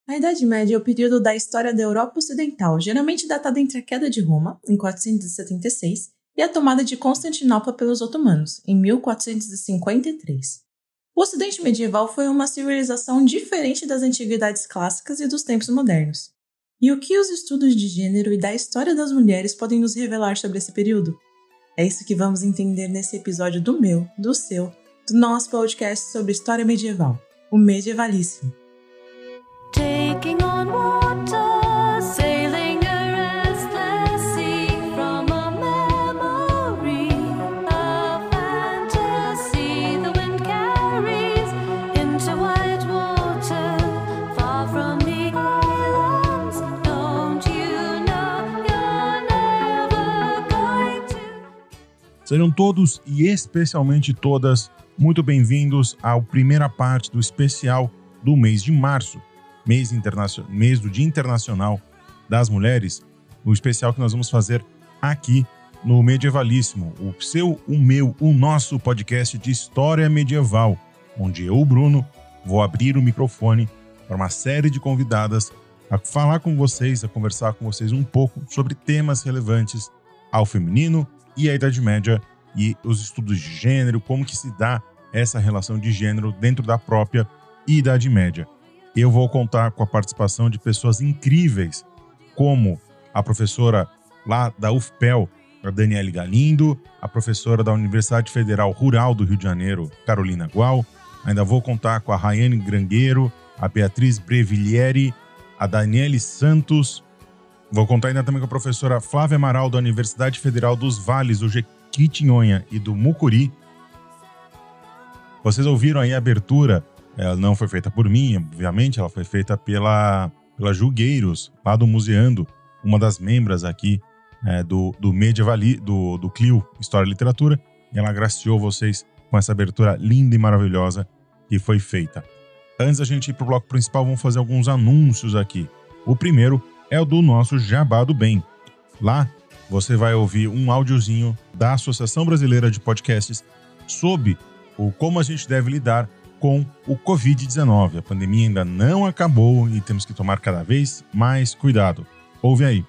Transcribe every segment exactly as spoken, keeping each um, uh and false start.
A Idade Média é o período da história da Europa Ocidental, geralmente datada entre a queda de Roma, em quatrocentos e setenta e seis, e a tomada de Constantinopla pelos otomanos, em mil quatrocentos e cinquenta e três. O Ocidente medieval foi uma civilização diferente das antiguidades clássicas e dos tempos modernos. E o que os estudos de gênero e da história das mulheres podem nos revelar sobre esse período? É isso que vamos entender nesse episódio do meu, do seu, do nosso podcast sobre história medieval, o Medievalíssimo. Taking on water, sailing a restless sea from a memory, a fantasy the wind carries into white water, far from the islands. Don't you know you're never going to... Sejam todos e especialmente todas muito bem-vindos à primeira parte do especial do mês de março. Mês, internacional, mês do Dia Internacional das Mulheres, o especial que nós vamos fazer aqui no Medievalíssimo, o seu, o meu, o nosso podcast de história medieval, onde eu, Bruno, vou abrir o microfone para uma série de convidadas a falar com vocês, a conversar com vocês um pouco sobre temas relevantes ao feminino e à Idade Média e os estudos de gênero, como que se dá essa relação de gênero dentro da própria Idade Média. Eu vou contar com a participação de pessoas incríveis, como a professora lá da U F P E L, a Daniele Galindo, a professora da Universidade Federal Rural do Rio de Janeiro, Carolina Gual. Ainda vou contar com a Rayane Grangueiro, a Beatriz Breviglieri, a Daniele Santos. Vou contar ainda também com a professora Flávia Amaral, da Universidade Federal dos Vales do Jequitinhonha e do Mucuri. Vocês ouviram aí a abertura. Ela não foi feita por mim, obviamente, ela foi feita pela, pela Julgueiros, lá do Museando, uma das membros aqui é, do, do Medievali, do, do Clio História e Literatura, e ela agraciou vocês com essa abertura linda e maravilhosa que foi feita. Antes da gente ir para o bloco principal, vamos fazer alguns anúncios aqui. O primeiro é o do nosso Jabá do Bem. Lá você vai ouvir um áudiozinho da Associação Brasileira de Podcasts sobre o como a gente deve lidar com o covid dezenove. A pandemia ainda não acabou e temos que tomar cada vez mais cuidado. Ouve aí.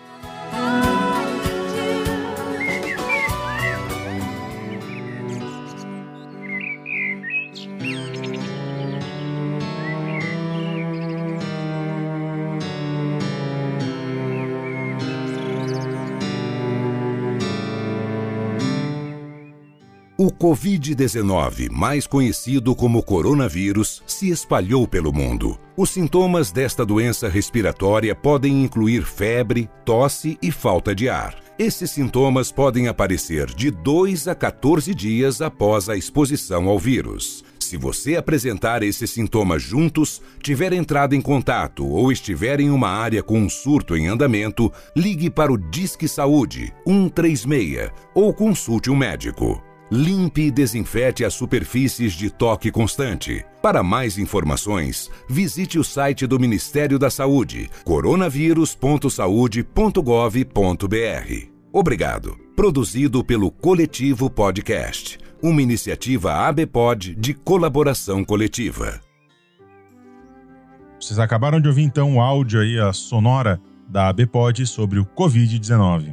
O covid dezenove, mais conhecido como coronavírus, se espalhou pelo mundo. Os sintomas desta doença respiratória podem incluir febre, tosse e falta de ar. Esses sintomas podem aparecer de dois a quatorze dias após a exposição ao vírus. Se você apresentar esses sintomas juntos, tiver entrado em contato ou estiver em uma área com um surto em andamento, ligue para o Disque Saúde um três seis ou consulte um médico. Limpe e desinfete as superfícies de toque constante. Para mais informações, visite o site do Ministério da Saúde, coronavírus ponto saude ponto gov ponto br. Obrigado. Produzido pelo Coletivo Podcast, uma iniciativa ABPOD de colaboração coletiva. Vocês acabaram de ouvir então o áudio aí, a sonora da ABPOD sobre o covid dezenove.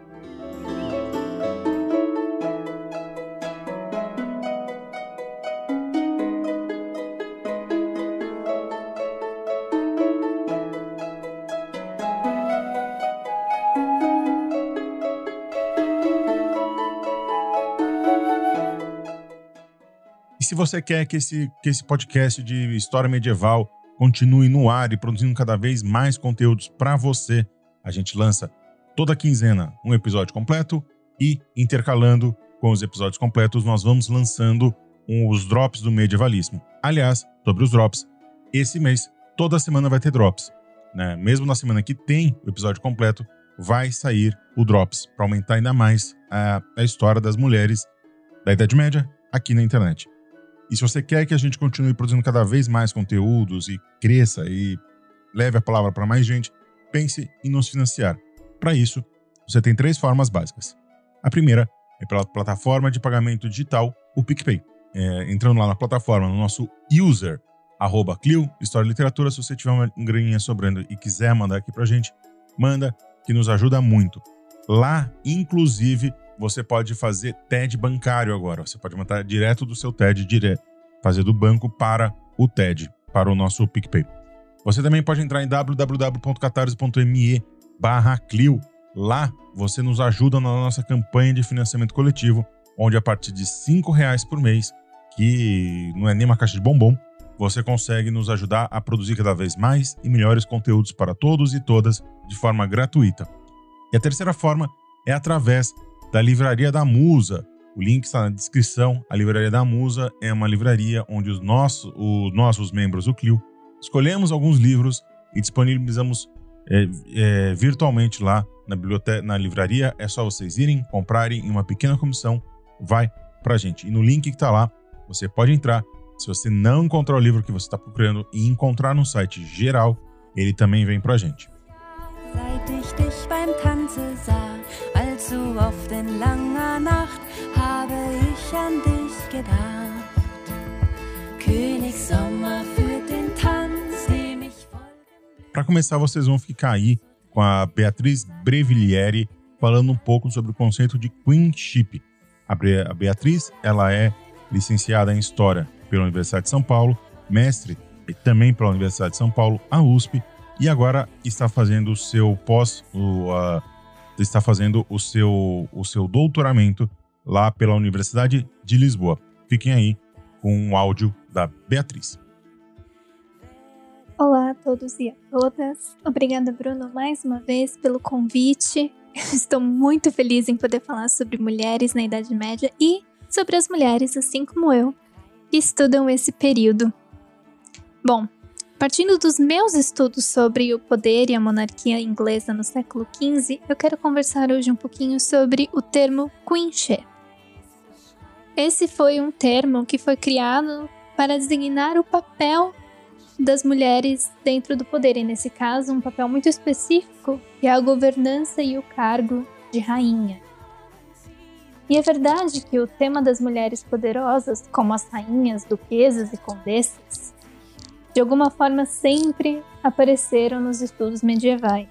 E se você quer que esse, que esse podcast de história medieval continue no ar e produzindo cada vez mais conteúdos para você, a gente lança toda quinzena um episódio completo e, intercalando com os episódios completos, nós vamos lançando os drops do Medievalismo. Aliás, sobre os drops, esse mês, toda semana vai ter drops, né? Mesmo na semana que tem o episódio completo, vai sair o drops para aumentar ainda mais a, a história das mulheres da Idade Média aqui na internet. E se você quer que a gente continue produzindo cada vez mais conteúdos e cresça e leve a palavra para mais gente, pense em nos financiar. Para isso, você tem três formas básicas. A primeira é pela plataforma de pagamento digital, o PicPay. É, entrando lá na plataforma, no nosso user, arroba Clio, História e Literatura. Se você tiver uma graninha sobrando e quiser mandar aqui pra gente, manda, que nos ajuda muito. Lá, inclusive, você pode fazer T E D bancário agora. Você pode mandar direto do seu T E D, direto, fazer do banco para o T E D, para o nosso PicPay. Você também pode entrar em www.catarse.me barra Clio. Lá, você nos ajuda na nossa campanha de financiamento coletivo, onde a partir de cinco reais por mês, que não é nem uma caixa de bombom, você consegue nos ajudar a produzir cada vez mais e melhores conteúdos para todos e todas de forma gratuita. E a terceira forma é através da Livraria da Musa. O link está na descrição. A Livraria da Musa é uma livraria onde os nossos, os nossos membros do Clio escolhemos alguns livros e disponibilizamos é, é, virtualmente lá na biblioteca, na livraria. É só vocês irem, comprarem e uma pequena comissão vai pra gente. E no link que está lá, você pode entrar. Se você não encontrar o livro que você está procurando e encontrar no site geral, ele também vem pra gente. Seit ich dich beim Tanze sah, allzu oft in langer Nacht, habe ich an dich gedacht. König Sommer führt den Tanz, dem ich folgen. Para começar, vocês vão ficar aí com a Beatriz Breviglieri falando um pouco sobre o conceito de queenship. A Beatriz, ela é licenciada em História pela Universidade de São Paulo, mestre e também pela Universidade de São Paulo, a U S P, e agora está fazendo o seu pós, o, uh, está fazendo o seu, o seu doutoramento lá pela Universidade de Lisboa. Fiquem aí com o áudio da Beatriz. Olá a todos e a todas. Obrigada, Bruno, mais uma vez pelo convite. Estou muito feliz em poder falar sobre mulheres na Idade Média e sobre as mulheres, assim como eu, que estudam esse período. Bom, partindo dos meus estudos sobre o poder e a monarquia inglesa no século quinze, eu quero conversar hoje um pouquinho sobre o termo queenship. Esse foi um termo que foi criado para designar o papel das mulheres dentro do poder, e nesse caso um papel muito específico, que é a governança e o cargo de rainha. E é verdade que o tema das mulheres poderosas, como as rainhas, duquesas e condessas, de alguma forma sempre apareceram nos estudos medievais.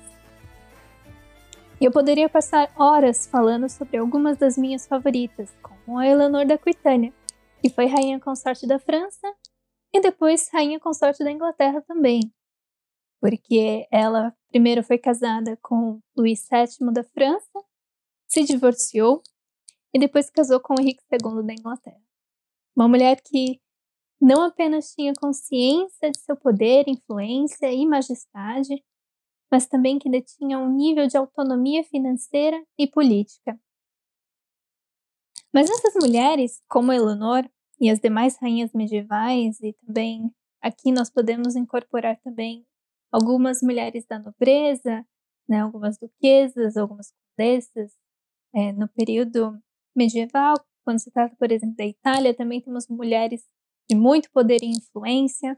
E eu poderia passar horas falando sobre algumas das minhas favoritas, como a Eleanor da Aquitânia, que foi rainha consorte da França e depois rainha consorte da Inglaterra também, porque ela primeiro foi casada com Luís sétimo da França, se divorciou e depois casou com Henrique segundo da Inglaterra. Uma mulher que não apenas tinha consciência de seu poder, influência e majestade, mas também que detinha um nível de autonomia financeira e política. Mas essas mulheres, como Eleanor e as demais rainhas medievais, e também aqui nós podemos incorporar também algumas mulheres da nobreza, né, algumas duquesas, algumas condessas, é, no período medieval, quando se trata, por exemplo, da Itália, também temos mulheres de muito poder e influência.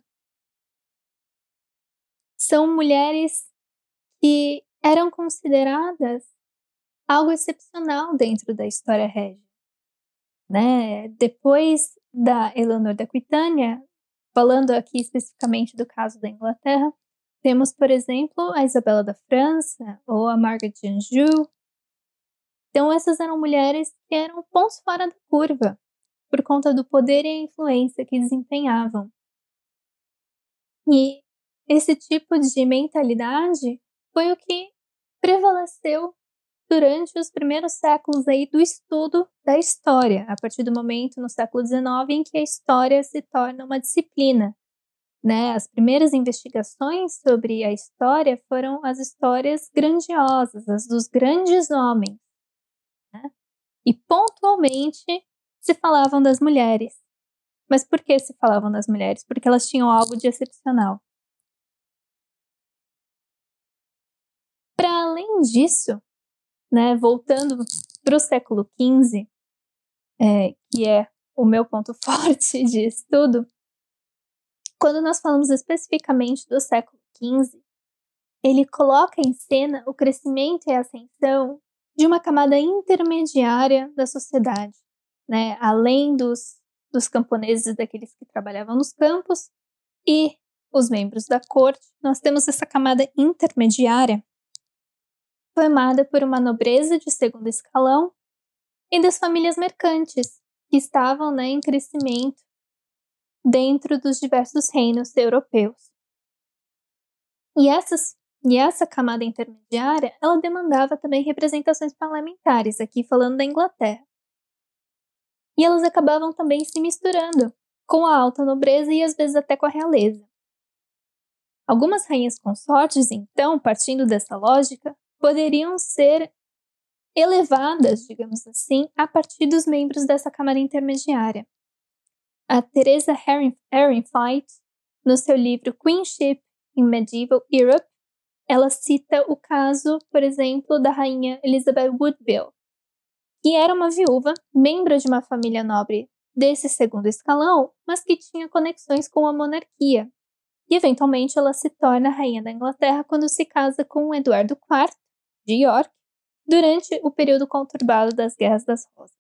São mulheres que eram consideradas algo excepcional dentro da história régia, né? Depois da Eleanor da Aquitânia, falando aqui especificamente do caso da Inglaterra, temos, por exemplo, a Isabela da França ou a Margaret de Anjou. Então essas eram mulheres que eram pontos fora da curva, por conta do poder e a influência que desempenhavam. E esse tipo de mentalidade foi o que prevaleceu durante os primeiros séculos aí do estudo da história, a partir do momento no século dezenove em que a história se torna uma disciplina, né? As primeiras investigações sobre a história foram as histórias grandiosas, as dos grandes homens, né? E pontualmente se falavam das mulheres. Mas por que se falavam das mulheres? Porque elas tinham algo de excepcional. Para além disso, né, voltando para o século quinze, é, que é o meu ponto forte de estudo, quando nós falamos especificamente do século quinze, ele coloca em cena o crescimento e a ascensão de uma camada intermediária da sociedade, né? Além dos, dos camponeses, daqueles que trabalhavam nos campos, e os membros da corte, nós temos essa camada intermediária formada por uma nobreza de segundo escalão e das famílias mercantes, que estavam, né, em crescimento dentro dos diversos reinos europeus. E, essas, e essa camada intermediária, ela demandava também representações parlamentares, aqui falando da Inglaterra. E elas acabavam também se misturando com a alta nobreza e às vezes até com a realeza. Algumas rainhas consortes, então, partindo dessa lógica, poderiam ser elevadas, digamos assim, a partir dos membros dessa camada intermediária. A Teresa Ehrenfeit, no seu livro Queenship in Medieval Europe, ela cita o caso, por exemplo, da rainha Elizabeth Woodville, que era uma viúva, membro de uma família nobre desse segundo escalão, mas que tinha conexões com a monarquia. E, eventualmente, ela se torna rainha da Inglaterra quando se casa com Eduardo quarto, de York, durante o período conturbado das Guerras das Rosas.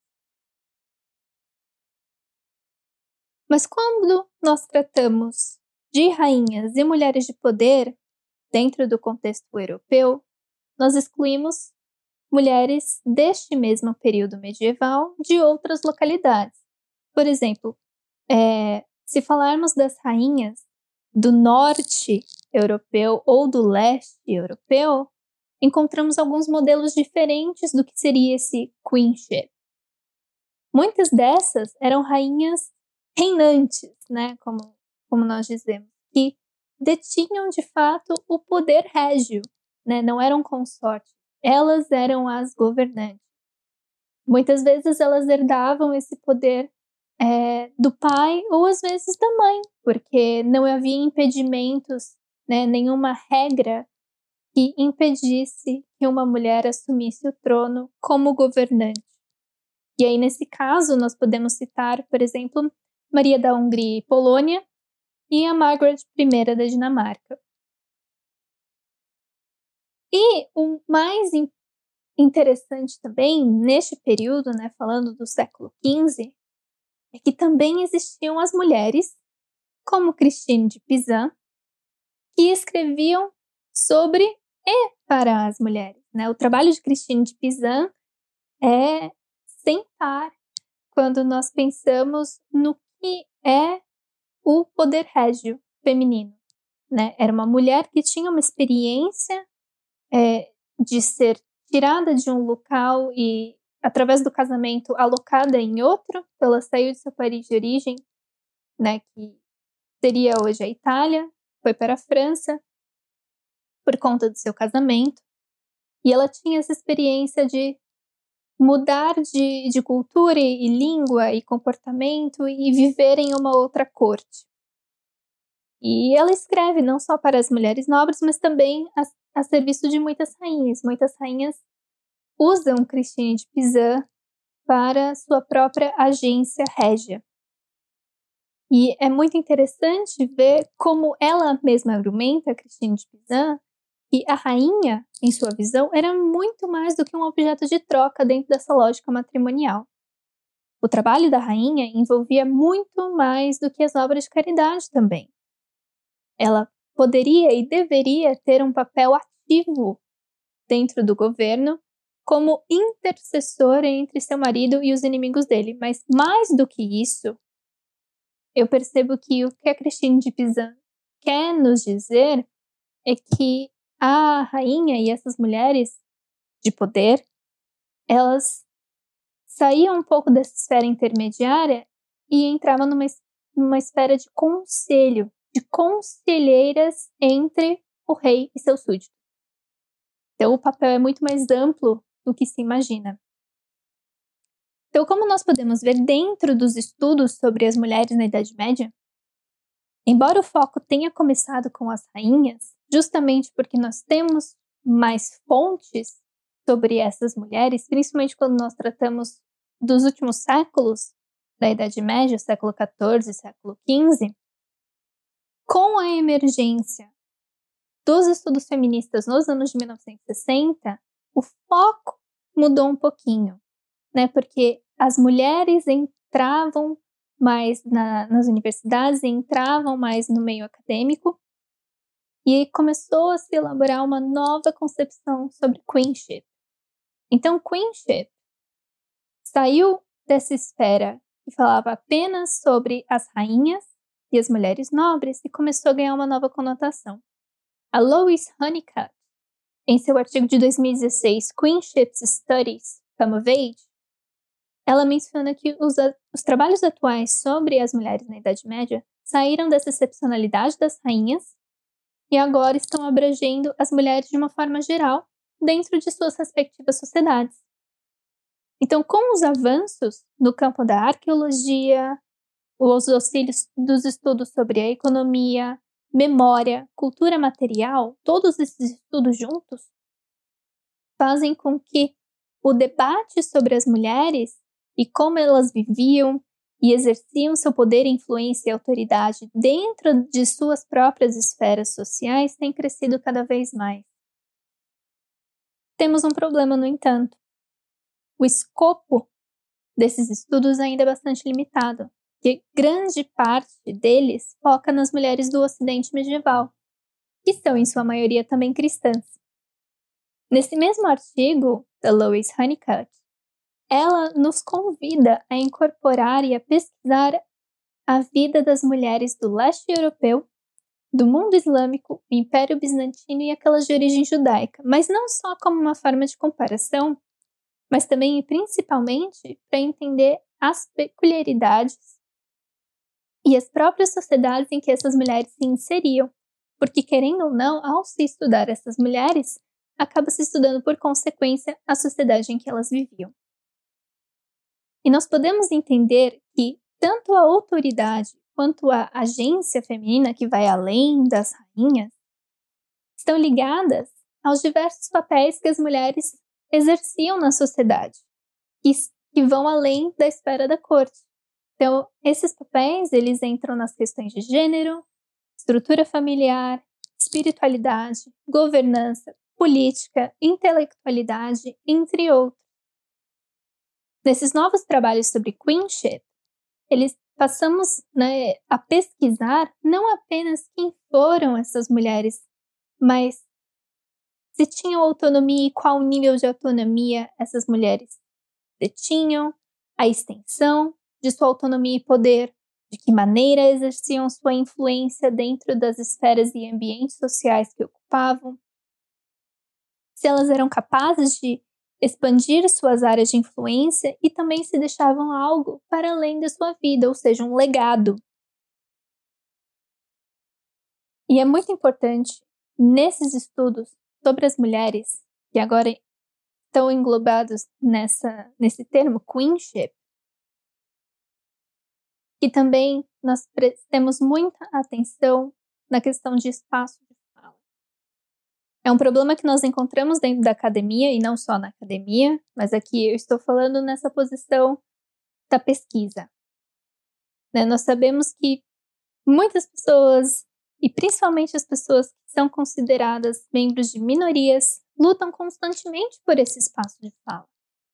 Mas quando nós tratamos de rainhas e mulheres de poder dentro do contexto europeu, nós excluímos mulheres deste mesmo período medieval de outras localidades. Por exemplo, é, se falarmos das rainhas do norte europeu ou do leste europeu, encontramos alguns modelos diferentes do que seria esse queenship. Muitas dessas eram rainhas reinantes, né, como, como nós dizemos, que detinham de fato o poder régio, né, não eram consortes, elas eram as governantes. Muitas vezes elas herdavam esse poder é, do pai ou às vezes da mãe, porque não havia impedimentos, né, nenhuma regra que impedisse que uma mulher assumisse o trono como governante. E aí, nesse caso, nós podemos citar, por exemplo, Maria da Hungria e Polônia e a Margaret I da Dinamarca. E o mais interessante também, neste período, né, falando do século quinze, é que também existiam as mulheres, como Christine de Pizan, que escreviam sobre e para as mulheres, né? O trabalho de Christine de Pizan é sem par quando nós pensamos no que é o poder régio feminino, né? Era uma mulher que tinha uma experiência é, de ser tirada de um local e, através do casamento, alocada em outro. Ela saiu de seu país de origem, né, que seria hoje a Itália, foi para a França por conta do seu casamento, e ela tinha essa experiência de mudar de, de cultura e, e língua e comportamento e viver em uma outra corte. E ela escreve não só para as mulheres nobres, mas também a, a serviço de muitas rainhas. Muitas rainhas usam Christine de Pizan para sua própria agência régia. E é muito interessante ver como ela mesma argumenta, Christine de Pizan, que a rainha, em sua visão, era muito mais do que um objeto de troca dentro dessa lógica matrimonial. O trabalho da rainha envolvia muito mais do que as obras de caridade também. Ela poderia e deveria ter um papel ativo dentro do governo como intercessora entre seu marido e os inimigos dele. Mas mais do que isso, eu percebo que o que a Christine de Pizan quer nos dizer é que a rainha e essas mulheres de poder, elas saíam um pouco dessa esfera intermediária e entravam numa, numa esfera de conselho, de conselheiras entre o rei e seus súditos. Então o papel é muito mais amplo do que se imagina. Então, como nós podemos ver dentro dos estudos sobre as mulheres na Idade Média, embora o foco tenha começado com as rainhas, justamente porque nós temos mais fontes sobre essas mulheres, principalmente quando nós tratamos dos últimos séculos da Idade Média, século quatorze, século quinze, com a emergência dos estudos feministas nos anos de mil novecentos e sessenta, o foco mudou um pouquinho, né? Porque as mulheres entravam mais na, nas universidades e entravam mais no meio acadêmico. E aí começou a se elaborar uma nova concepção sobre queenship. Então, queenship saiu dessa esfera que falava apenas sobre as rainhas e as mulheres nobres e começou a ganhar uma nova conotação. A Lois Honeycutt, em seu artigo de dois mil e dezesseis, Queenship Studies Come of Age, ela menciona que os, os trabalhos atuais sobre as mulheres na Idade Média saíram dessa excepcionalidade das rainhas e agora estão abrangendo as mulheres de uma forma geral dentro de suas respectivas sociedades. Então, com os avanços no campo da arqueologia, os auxílios dos estudos sobre a economia, memória, cultura material, todos esses estudos juntos fazem com que o debate sobre as mulheres e como elas viviam e exerciam seu poder, influência e autoridade dentro de suas próprias esferas sociais tem crescido cada vez mais. Temos um problema, no entanto. O escopo desses estudos ainda é bastante limitado, porque grande parte deles foca nas mulheres do Ocidente medieval, que são em sua maioria também cristãs. Nesse mesmo artigo da Lois Honeycutt, ela nos convida a incorporar e a pesquisar a vida das mulheres do leste europeu, do mundo islâmico, o Império Bizantino e aquelas de origem judaica, mas não só como uma forma de comparação, mas também e principalmente para entender as peculiaridades e as próprias sociedades em que essas mulheres se inseriam, porque querendo ou não, ao se estudar essas mulheres, acaba se estudando por consequência a sociedade em que elas viviam. E nós podemos entender que tanto a autoridade quanto a agência feminina, que vai além das rainhas, estão ligadas aos diversos papéis que as mulheres exerciam na sociedade, que, que vão além da esfera da corte. Então, esses papéis, eles entram nas questões de gênero, estrutura familiar, espiritualidade, governança, política, intelectualidade, entre outros. Nesses novos trabalhos sobre queenship, eles passamos, né, a pesquisar não apenas quem foram essas mulheres, mas se tinham autonomia e qual nível de autonomia essas mulheres detinham, a extensão de sua autonomia e poder, de que maneira exerciam sua influência dentro das esferas e ambientes sociais que ocupavam, se elas eram capazes de expandir suas áreas de influência e também se deixavam algo para além da sua vida, ou seja, um legado. E é muito importante, nesses estudos sobre as mulheres, que agora estão englobados nessa, nesse termo queenship, que também nós prestemos muita atenção na questão de espaço de fala. É um problema que nós encontramos dentro da academia, e não só na academia, mas aqui eu estou falando nessa posição da pesquisa. Né? Nós sabemos que muitas pessoas, e principalmente as pessoas que são consideradas membros de minorias, lutam constantemente por esse espaço de fala.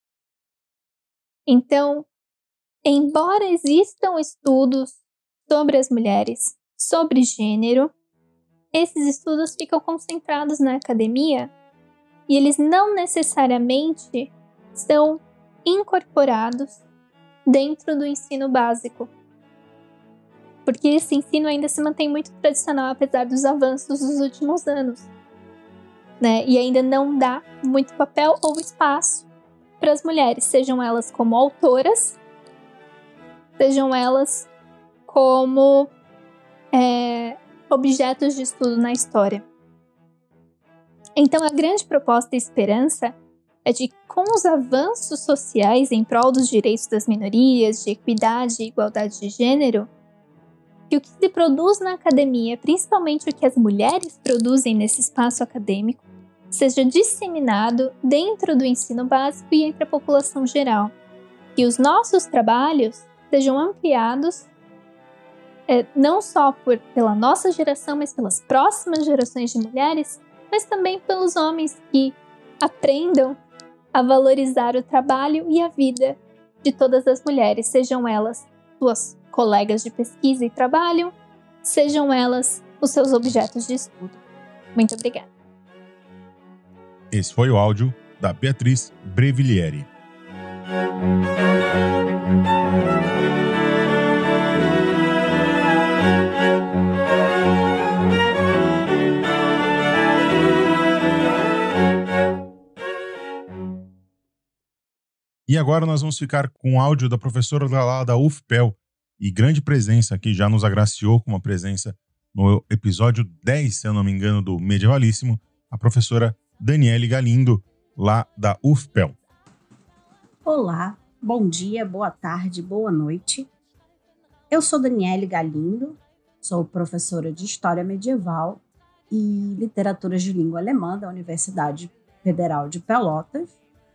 Então, embora existam estudos sobre as mulheres, sobre gênero, esses estudos ficam concentrados na academia e eles não necessariamente são incorporados dentro do ensino básico. Porque esse ensino ainda se mantém muito tradicional, apesar dos avanços dos últimos anos. Né? E ainda não dá muito papel ou espaço para as mulheres, sejam elas como autoras, sejam elas como é, objetos de estudo na história. Então, a grande proposta e esperança é de, com os avanços sociais em prol dos direitos das minorias, de equidade e igualdade de gênero, que o que se produz na academia, principalmente o que as mulheres produzem nesse espaço acadêmico, seja disseminado dentro do ensino básico e entre a população geral. Que os nossos trabalhos sejam ampliados, é, não só por, pela nossa geração, mas pelas próximas gerações de mulheres, mas também pelos homens que aprendam a valorizar o trabalho e a vida de todas as mulheres, sejam elas suas colegas de pesquisa e trabalho, sejam elas os seus objetos de estudo. Muito obrigada. Esse foi o áudio da Beatriz Brevilieri. E agora nós vamos ficar com o áudio da professora lá da U F P E L e grande presença aqui, já nos agraciou com uma presença no episódio dez, se eu não me engano, do Medievalíssimo, a professora Daniele Galindo, lá da U F P E L. Olá, bom dia, boa tarde, boa noite. Eu sou Daniele Galindo, sou professora de História Medieval e Literaturas de Língua Alemã da Universidade Federal de Pelotas.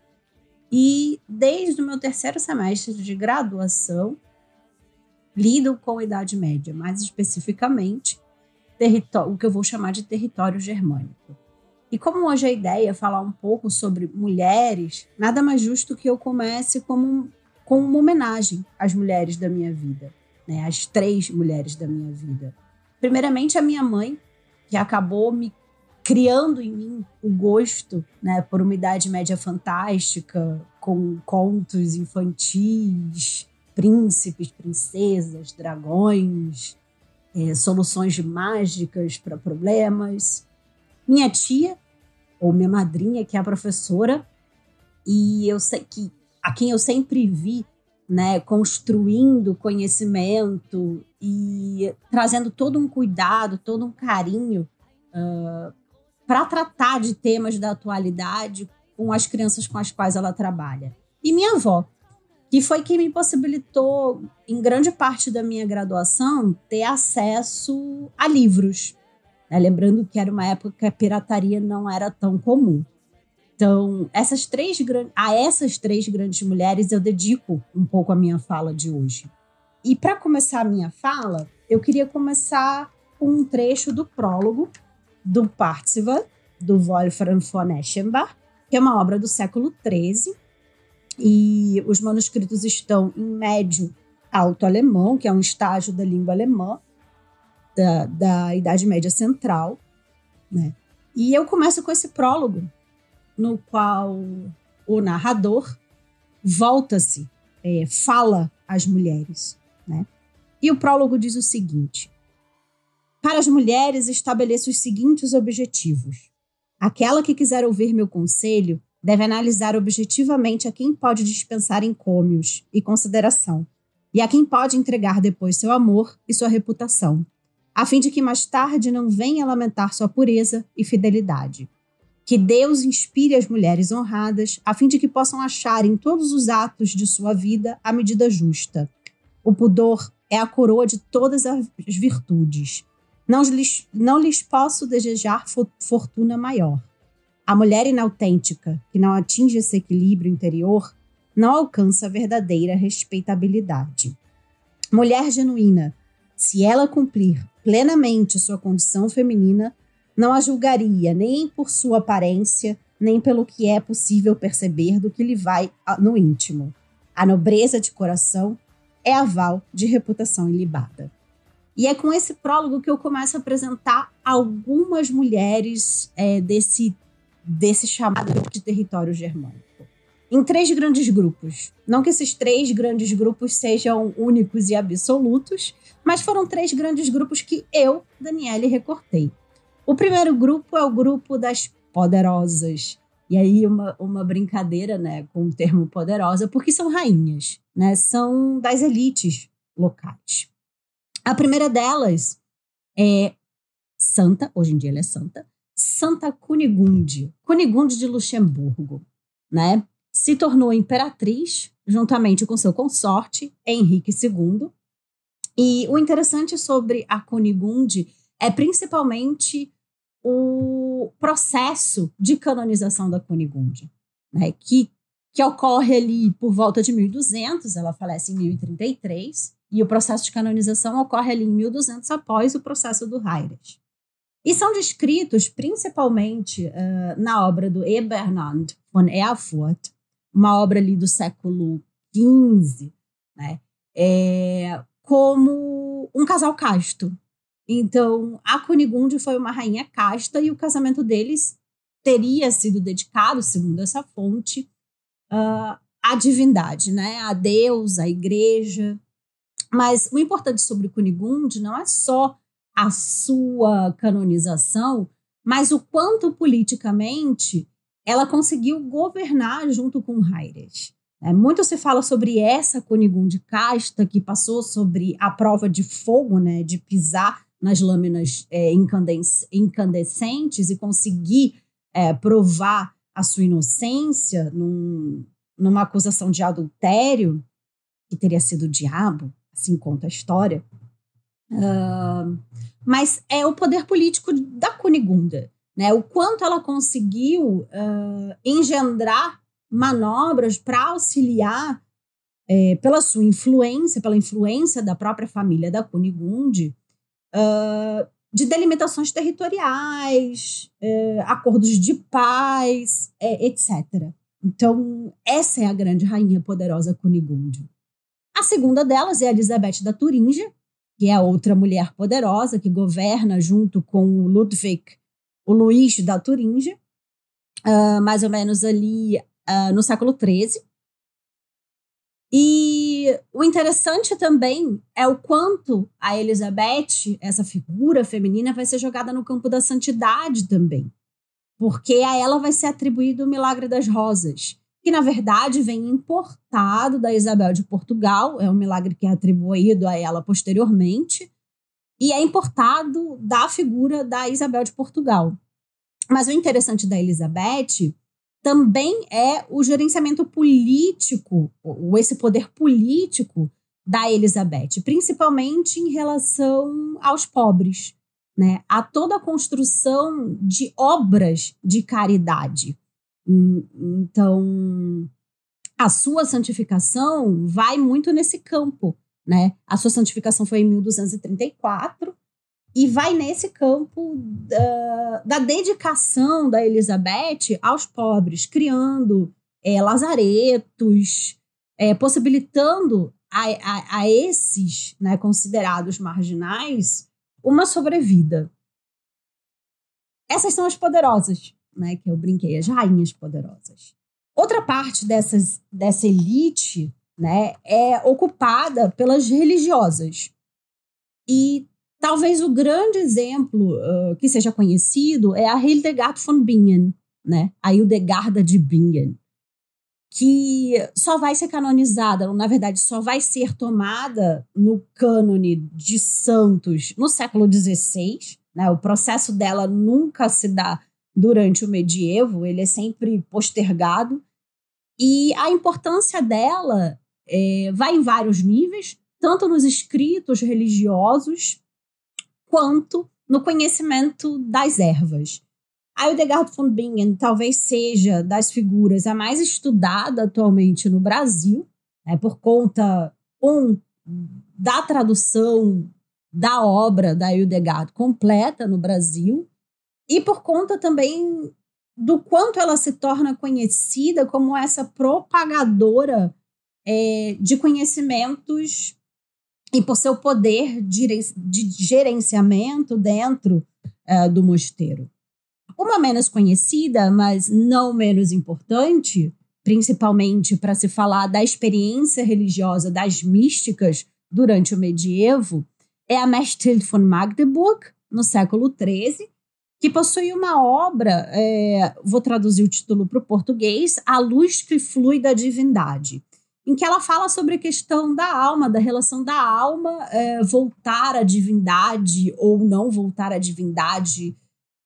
E desde o meu terceiro semestre de graduação, lido com a Idade Média, mais especificamente o que eu vou chamar de território germânico. E como hoje a ideia é falar um pouco sobre mulheres, nada mais justo que eu comece como, com uma homenagem às mulheres da minha vida, né? Às três mulheres da minha vida. Primeiramente, a minha mãe, que acabou me criando em mim o gosto, né, por uma Idade Média fantástica, com contos infantis, príncipes, princesas, dragões, é, soluções mágicas para problemas. Minha tia, ou minha madrinha, que é a professora, e eu sei que a quem eu sempre vi, né, construindo conhecimento e trazendo todo um cuidado, todo um carinho uh, para tratar de temas da atualidade com as crianças com as quais ela trabalha. E minha avó, que foi quem me possibilitou, em grande parte da minha graduação, ter acesso a livros. Né? Lembrando que era uma época que a pirataria não era tão comum. Então, essas três, a essas três grandes mulheres eu dedico um pouco a minha fala de hoje. E para começar a minha fala, eu queria começar com um trecho do prólogo do Parzival, do Wolfram von Eschenbach, que é uma obra do século treze, e os manuscritos estão em médio alto alemão, que é um estágio da língua alemã, da, da Idade Média Central, né? E eu começo com esse prólogo, no qual o narrador volta-se, é, fala às mulheres, né? E o prólogo diz o seguinte: para as mulheres estabeleço os seguintes objetivos. Aquela que quiser ouvir meu conselho deve analisar objetivamente a quem pode dispensar encômios e consideração, e a quem pode entregar depois seu amor e sua reputação, a fim de que mais tarde não venha lamentar sua pureza e fidelidade. Que Deus inspire as mulheres honradas, a fim de que possam achar em todos os atos de sua vida a medida justa. O pudor é a coroa de todas as virtudes. Não lhes, não lhes posso desejar fortuna maior. A mulher inautêntica, que não atinge esse equilíbrio interior, não alcança a verdadeira respeitabilidade. Mulher genuína, se ela cumprir plenamente sua condição feminina, não a julgaria nem por sua aparência, nem pelo que é possível perceber do que lhe vai no íntimo. A nobreza de coração é aval de reputação ilibada. E é com esse prólogo que eu começo a apresentar algumas mulheres é, desse, desse chamado de território germânico. Em três grandes grupos. Não que esses três grandes grupos sejam únicos e absolutos, mas foram três grandes grupos que eu, Daniele, recortei. O primeiro grupo é o grupo das poderosas. E aí uma, uma brincadeira, né, com o termo poderosa, porque são rainhas, né, são das elites locais. A primeira delas é Santa, hoje em dia ela é Santa, Santa Cunigunde, Cunigunde de Luxemburgo, né? Se tornou imperatriz, juntamente com seu consorte, Henrique segundo. E o interessante sobre a Cunigunde é principalmente o processo de canonização da Cunigunde, né? que, que ocorre ali por volta de mil e duzentos, ela falece em mil e trinta e três, e o processo de canonização ocorre ali em mil e duzentos após o processo do Heires. E são descritos principalmente uh, na obra do Eberhard von Erfurt, uma obra ali do século quinze, né? É, como um casal casto. Então, a Cunigunde foi uma rainha casta e o casamento deles teria sido dedicado, segundo essa fonte, uh, à divindade, né? A Deus, à igreja. Mas o importante sobre Cunigunde não é só a sua canonização, mas o quanto politicamente ela conseguiu governar junto com Haires. É, muito se fala sobre essa Cunigunde casta que passou sobre a prova de fogo, né, de pisar nas lâminas é, incandescentes e conseguir é, provar a sua inocência num, numa acusação de adultério, que teria sido o diabo, assim conta a história. Uh, mas é o poder político da Cunigunda, né? O quanto ela conseguiu uh, engendrar manobras para auxiliar, é, pela sua influência, pela influência da própria família da Cunigunde, uh, de delimitações territoriais, é, acordos de paz, é, etcétera. Então, essa é a grande rainha poderosa Cunigunde. A segunda delas é a Elizabeth da Turíngia, que é a outra mulher poderosa que governa junto com o Ludwig, o Luís da Turíngia, uh, mais ou menos ali uh, no século treze. E o interessante também é o quanto a Elizabeth, essa figura feminina, vai ser jogada no campo da santidade também, porque a ela vai ser atribuído o Milagre das Rosas, que na verdade vem importado da Isabel de Portugal, é um milagre que é atribuído a ela posteriormente, e é importado da figura da Isabel de Portugal. Mas o interessante da Elizabeth também é o gerenciamento político, ou esse poder político da Elizabeth, principalmente em relação aos pobres, né? A toda a construção de obras de caridade. Então, a sua santificação vai muito nesse campo, né? A sua santificação foi em mil duzentos e trinta e quatro e vai nesse campo da, da dedicação da Elizabeth aos pobres, criando é, lazaretos, é, possibilitando a, a, a esses, né, considerados marginais uma sobrevida. Essas são as poderosas, né, que eu brinquei, as rainhas poderosas. Outra parte dessas, dessa elite, né, é ocupada pelas religiosas. E talvez o grande exemplo uh, que seja conhecido é a Hildegard von Bingen, né, a Hildegarda de Bingen, que só vai ser canonizada, na verdade, só vai ser tomada no cânone de santos no século dezesseis. Né, o processo dela nunca se dá durante o medievo, ele é sempre postergado, e a importância dela é, vai em vários níveis, tanto nos escritos religiosos, quanto no conhecimento das ervas. A Hildegard von Bingen talvez seja das figuras a mais estudada atualmente no Brasil, né, por conta, um, da tradução da obra da Hildegard completa no Brasil, e por conta também do quanto ela se torna conhecida como essa propagadora é, de conhecimentos e por seu poder de, de gerenciamento dentro é, do mosteiro. Uma menos conhecida, mas não menos importante, principalmente para se falar da experiência religiosa das místicas durante o medievo, é a Mechtilde von Magdeburg, no século treze, que possui uma obra, é, vou traduzir o título para o português, A Luz que Flui da Divindade, em que ela fala sobre a questão da alma, da relação da alma é, voltar à divindade ou não voltar à divindade.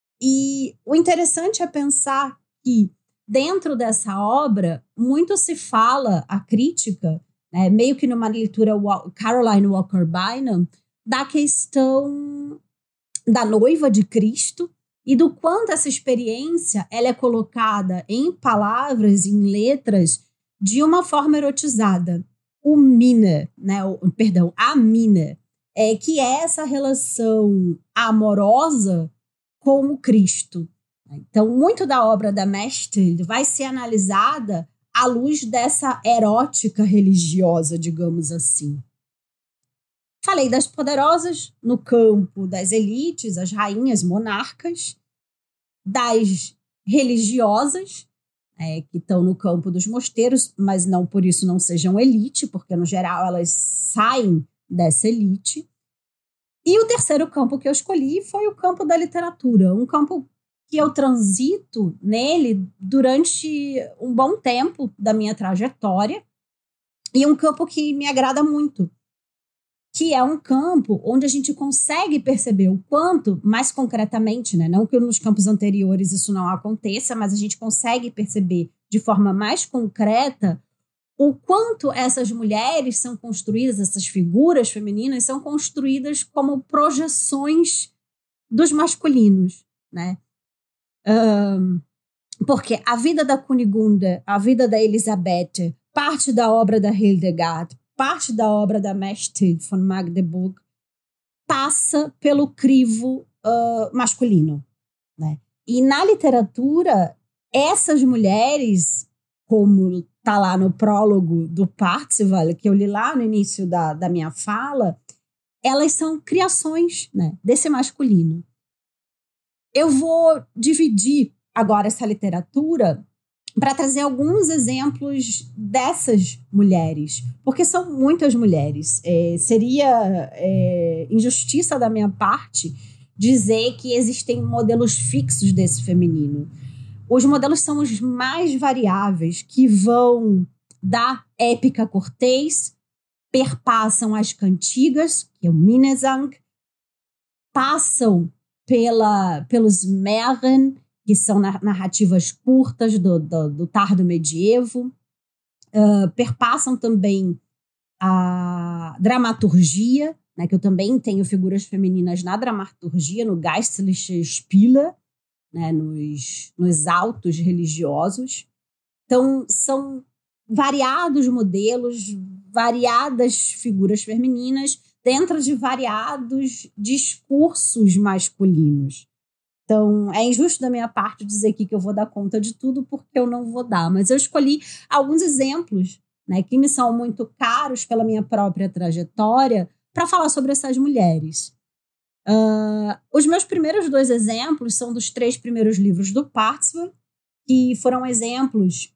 E o interessante é pensar que, dentro dessa obra, muito se fala, a crítica, né, meio que numa leitura Caroline Walker Bynum, da questão da noiva de Cristo e do quanto essa experiência ela é colocada em palavras, em letras, de uma forma erotizada. O mina, né, o, perdão, a mina, é, que é essa relação amorosa com o Cristo. Então, muito da obra da Mechtilde vai ser analisada à luz dessa erótica religiosa, digamos assim. Falei das poderosas no campo das elites, as rainhas monarcas, das religiosas, é, que estão no campo dos mosteiros, mas não por isso não sejam elite, porque no geral elas saem dessa elite. E o terceiro campo que eu escolhi foi o campo da literatura, um campo que eu transito nele durante um bom tempo da minha trajetória, e um campo que me agrada muito, que é um campo onde a gente consegue perceber o quanto, mais concretamente, né, não que nos campos anteriores isso não aconteça, mas a gente consegue perceber de forma mais concreta o quanto essas mulheres são construídas, essas figuras femininas são construídas como projeções dos masculinos, né? Um, porque a vida da Cunigunda, a vida da Elisabeth, parte da obra da Hildegard, parte da obra da Mechthild von Magdeburg, passa pelo crivo uh, masculino, né? E na literatura, essas mulheres, como está lá no prólogo do Parzival, que eu li lá no início da, da minha fala, elas são criações, né, desse masculino. Eu vou dividir agora essa literatura para trazer alguns exemplos dessas mulheres, porque são muitas mulheres. É, seria é, injustiça da minha parte dizer que existem modelos fixos desse feminino. Os modelos são os mais variáveis, que vão da épica cortês, perpassam as cantigas, que é o Minnesang, passam pela, pelos Märchen, que são narrativas curtas do, do, do tardo medievo, uh, perpassam também a dramaturgia, né, que eu também tenho figuras femininas na dramaturgia, no Geistliche Spiele, né, nos, nos autos religiosos. Então, são variados modelos, variadas figuras femininas dentro de variados discursos masculinos. Então, é injusto da minha parte dizer aqui que eu vou dar conta de tudo, porque eu não vou dar. Mas eu escolhi alguns exemplos, né, que me são muito caros pela minha própria trajetória para falar sobre essas mulheres. Uh, os meus primeiros dois exemplos são dos três primeiros livros do Parzival, que foram exemplos,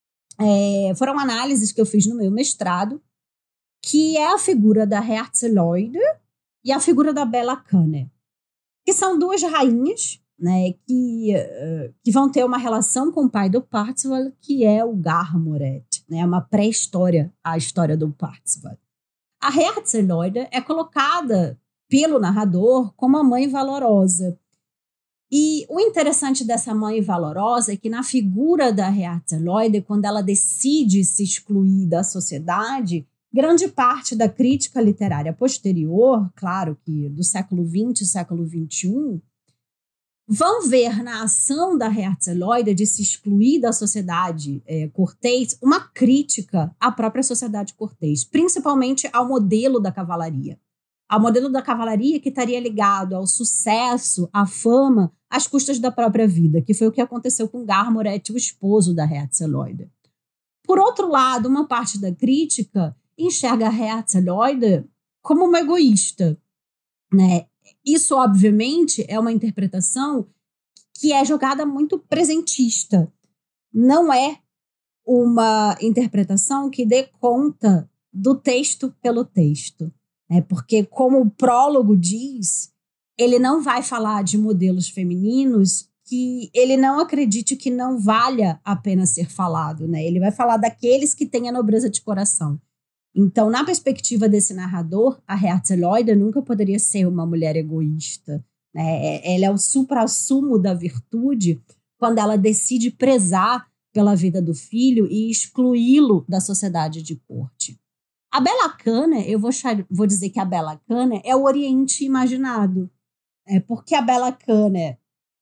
é, foram análises que eu fiz no meu mestrado, que é a figura da Herzeleide e a figura da Bella Canner, que são duas rainhas, né, que, uh, que vão ter uma relação com o pai do Parzival, que é o Garmoret, né, uma pré-história à história do Parzival. A Herzeleide é colocada pelo narrador como a mãe valorosa. E o interessante dessa mãe valorosa é que na figura da Herzeleide, quando ela decide se excluir da sociedade, grande parte da crítica literária posterior, claro que do século vinte e século vinte e um, vão ver na ação da Herzeleide de se excluir da sociedade é, cortês uma crítica à própria sociedade cortês, principalmente ao modelo da cavalaria. Ao modelo da cavalaria que estaria ligado ao sucesso, à fama, às custas da própria vida, que foi o que aconteceu com Garmoret, o esposo da Herzeleide. Por outro lado, uma parte da crítica enxerga a Herzeleide como uma egoísta, né? Isso, obviamente, é uma interpretação que é jogada muito presentista. Não é uma interpretação que dê conta do texto pelo texto. É porque, como o prólogo diz, ele não vai falar de modelos femininos que ele não acredite que não valha a pena ser falado, né? Ele vai falar daqueles que têm a nobreza de coração. Então, na perspectiva desse narrador, a Herzeleide nunca poderia ser uma mulher egoísta, né? Ela é o suprassumo da virtude quando ela decide prezar pela vida do filho e excluí-lo da sociedade de corte. A Bella Canner, eu vou, vou dizer que a Bella Canner é o Oriente imaginado, é porque a Bella Canner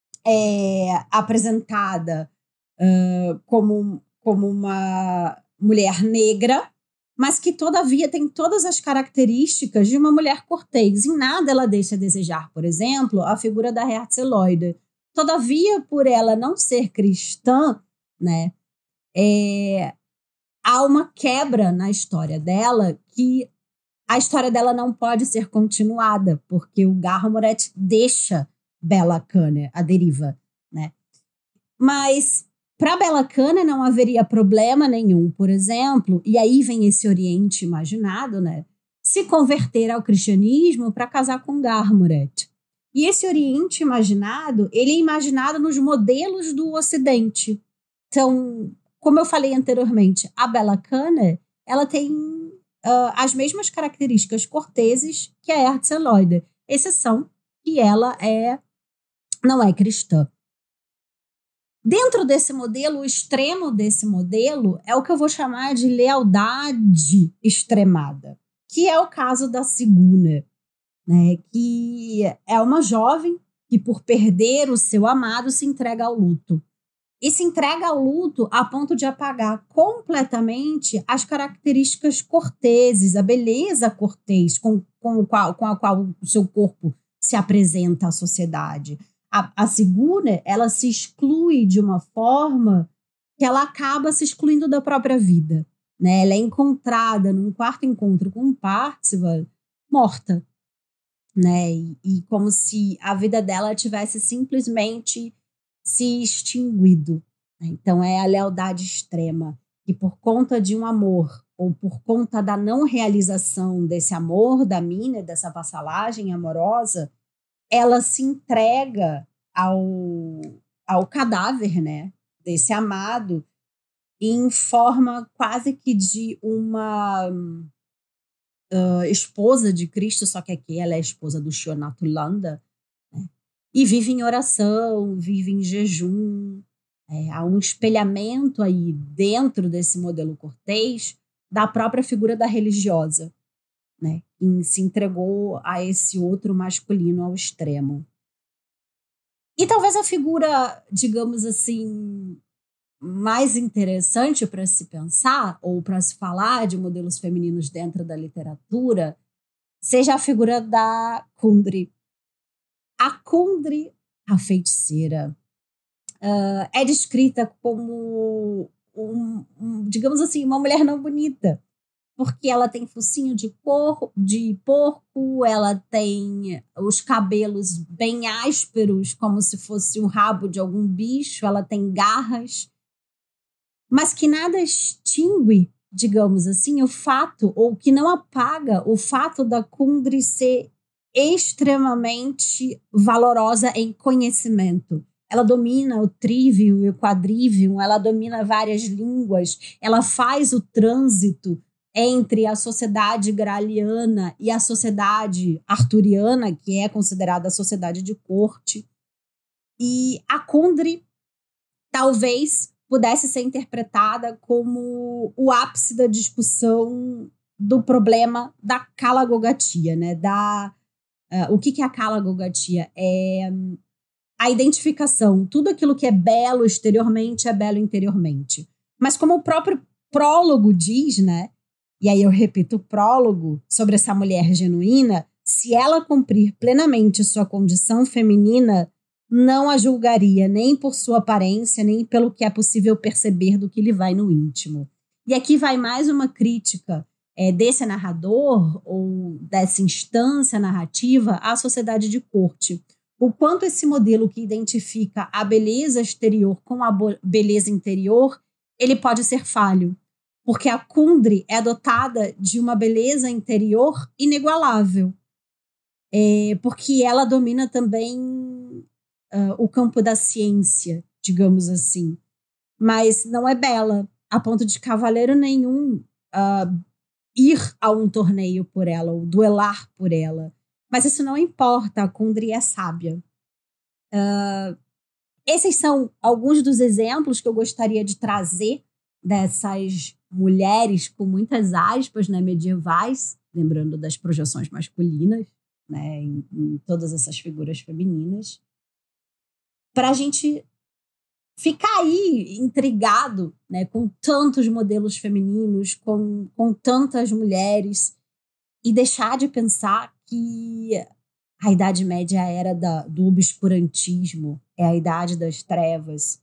é apresentada uh, como, como uma mulher negra, mas que, todavia, tem todas as características de uma mulher cortês. Em nada ela deixa a desejar, por exemplo, a figura da Herzeleide. Todavia, por ela não ser cristã, né, é, há uma quebra na história dela que a história dela não pode ser continuada, porque o Garmoret deixa Bella Cunner à deriva, né? Mas para Bella Cunner não haveria problema nenhum, por exemplo, e aí vem esse Oriente imaginado, né? Se converter ao cristianismo para casar com Garmoret. E esse Oriente imaginado, ele é imaginado nos modelos do Ocidente. Então, como eu falei anteriormente, a Bella Cunner, ela tem uh, as mesmas características corteses que a Herzeloide, exceção que ela é, não é cristã. Dentro desse modelo, o extremo desse modelo é o que eu vou chamar de lealdade extremada, que é o caso da Siguna, né, que é uma jovem que, por perder o seu amado, se entrega ao luto. E se entrega ao luto a ponto de apagar completamente as características corteses, a beleza cortês com, com, o qual, com a qual o seu corpo se apresenta à sociedade. A, a Siguna, ela se exclui de uma forma que ela acaba se excluindo da própria vida, né? Ela é encontrada num quarto encontro com Parzival, morta, né? E, e como se a vida dela tivesse simplesmente se extinguido. Então é a lealdade extrema, que por conta de um amor ou por conta da não realização desse amor da mina, dessa vassalagem amorosa, ela se entrega ao, ao cadáver, né, desse amado em forma quase que de uma uh, esposa de Cristo, só que aqui ela é esposa do Shonatulanda, né, e vive em oração, vive em jejum. É, há um espelhamento aí dentro desse modelo cortês da própria figura da religiosa, né, e se entregou a esse outro masculino ao extremo. E talvez a figura, digamos assim, mais interessante para se pensar ou para se falar de modelos femininos dentro da literatura seja a figura da Kundry. A Kundry, a feiticeira, uh, é descrita como, um, um, digamos assim, uma mulher não bonita, porque ela tem focinho de, cor, de porco, ela tem os cabelos bem ásperos, como se fosse o rabo de algum bicho, ela tem garras, mas que nada extingue, digamos assim, o fato, ou que não apaga o fato da Kundry ser extremamente valorosa em conhecimento. Ela domina o trivium e o quadrivium, ela domina várias línguas, ela faz o trânsito entre a sociedade graaliana e a sociedade arturiana, que é considerada a sociedade de corte. E a Kundry talvez pudesse ser interpretada como o ápice da discussão do problema da Kalagogatia, né? Da, uh, o que, que é a Kalagogatia? É a identificação. Tudo aquilo que é belo exteriormente é belo interiormente. Mas como o próprio prólogo diz, né? E aí eu repito o prólogo sobre essa mulher genuína, se ela cumprir plenamente sua condição feminina, não a julgaria nem por sua aparência, nem pelo que é possível perceber do que lhe vai no íntimo. E aqui vai mais uma crítica é, desse narrador ou dessa instância narrativa à sociedade de corte. O quanto esse modelo que identifica a beleza exterior com a beleza interior, ele pode ser falho. Porque a Kundry é dotada de uma beleza interior inigualável. É, porque ela domina também uh, o campo da ciência, digamos assim. Mas não é bela, a ponto de cavaleiro nenhum uh, ir a um torneio por ela, ou duelar por ela. Mas isso não importa, a Kundry é sábia. Uh, esses são alguns dos exemplos que eu gostaria de trazer dessas mulheres com muitas aspas, né, medievais, lembrando das projeções masculinas, né, em, em todas essas figuras femininas, para a gente ficar aí intrigado, né, com tantos modelos femininos, com, com tantas mulheres, e deixar de pensar que a Idade Média é a era da, do obscurantismo, é a Idade das Trevas,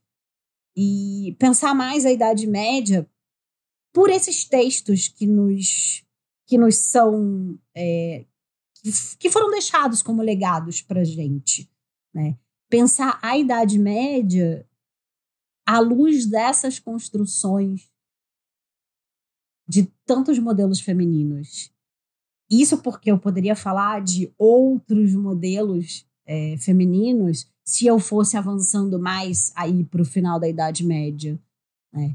e pensar mais a Idade Média por esses textos que nos, que nos são é, que foram deixados como legados para a gente, né? Pensar a Idade Média à luz dessas construções de tantos modelos femininos. Isso porque eu poderia falar de outros modelos é, femininos se eu fosse avançando mais aí para o final da Idade Média, né?